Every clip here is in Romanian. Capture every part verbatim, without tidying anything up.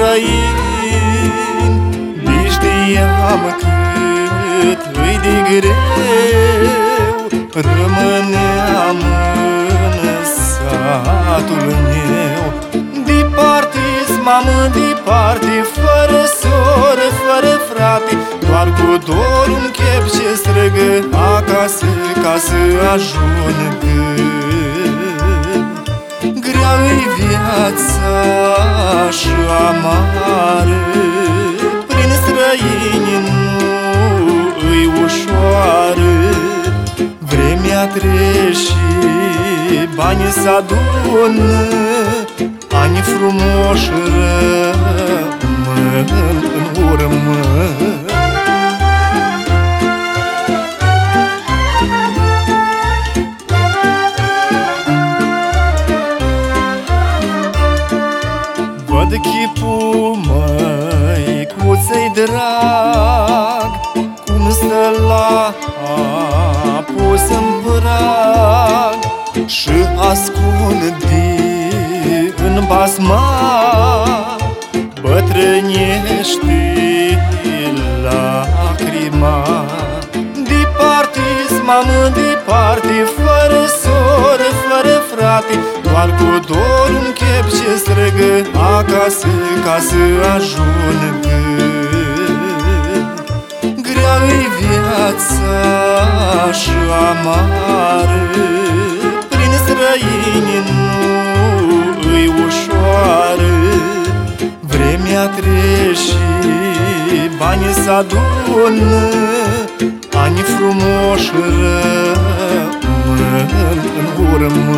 străini, nici știam cât îi de greu. Rămâneam în satul meu, departe-s mamă, departe, fără soră, fără frate, doar cu dorul în chep ce străgă acasă, ca să ajung. Grea-i viața și amară, prin străini nu-i ușoară. Vremea trece, banii s-adună, ani frumoși rămân în urmă. Văd chipul măicuței drag, cum stă la apus în prag și ascunde în basma, bătrânește lacrima. Departe-s mamă, departe, fără soră, fără frate, doar cu dorul în chep ce străgă acasă, ca să ajung. Grea-i viața și amară, prin străini nu-i ușoară. Vremea trece, banii s-adună, ani frumoși rămân în urmă.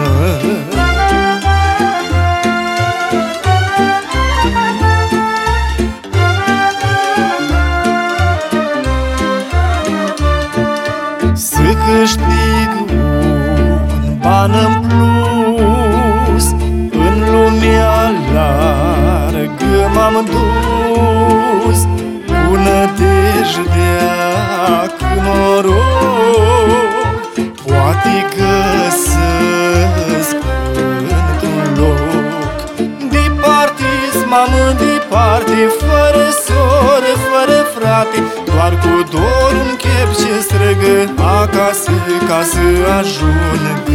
Să câștig un ban în plus, în lumea largă m-am dus, cu nădejdea că noroc poate găsesc într-un loc. Departe-s mamă, departe, fără soră, fără frate, doar cu dorul în chep ce străgă acasă, ca să ajung.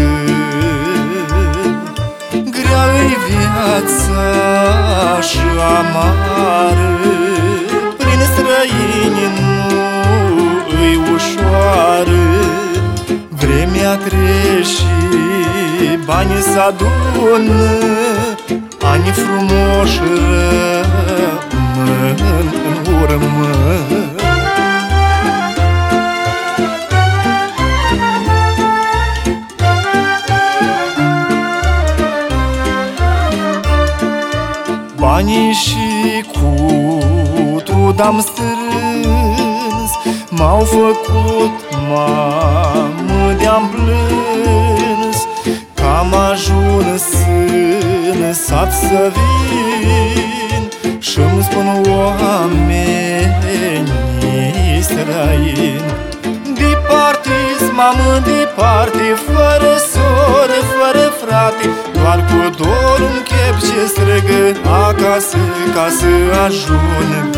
Grea-i viața și amară, prin străini nu-i ușoară. Vremea trece, banii s-adună, ani frumoși rămân în urmă. Banii și cu trud am strâns, m-au făcut mamă de-am plâns, că am ajuns în sat să vin și-mi spun oamenii străini. Departe-s mamă, departe, fără soră, fără frate, doar cu dorul în chep ce străgă acasă, ca să ajung.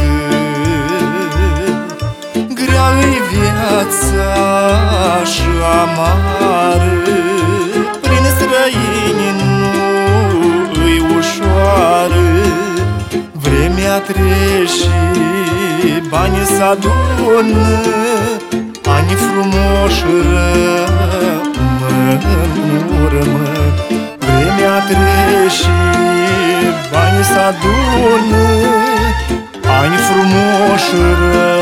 Grea-i viața și amară, prin străini nu-i ușoară. Vremea trece, banii s-adună, ani frumoși rămân în urmă. Vremea trece, banii s-adună, ani frumoși rămân